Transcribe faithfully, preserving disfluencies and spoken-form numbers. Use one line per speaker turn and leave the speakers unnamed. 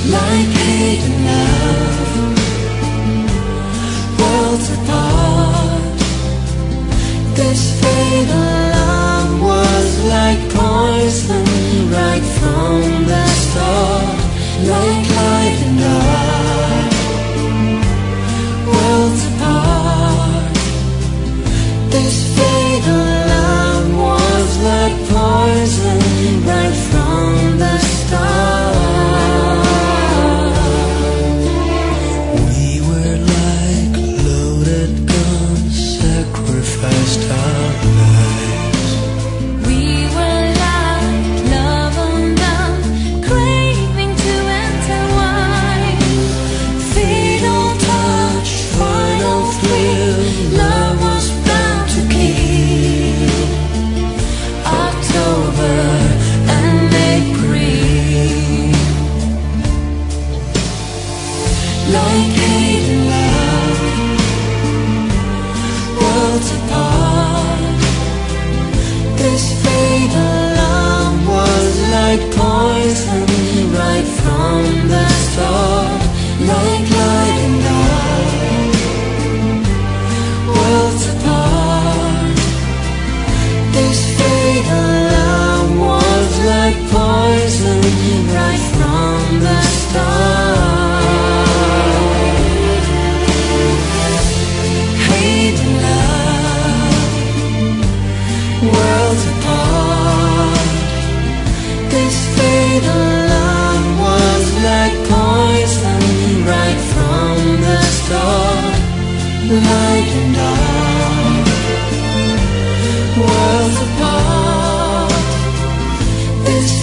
like hate and love, worlds apart. This fatal love was like poison right from the start, like light and dark, worlds apart. This fatal love was like poison right from the start. We were like loaded guns, sacrificed our lives.
We were like love undone, craving to intertwine.
Fatal touch, final thrill, love was bound to kill. October and April, like hate and love, worlds apart. This fatal love was like poison right from the start, like light and dark, worlds apart. This fatal love was like poison right from the start. Hate and love, worlds apart. This fatal love was like poison right from the start, light and dark, worlds apart. This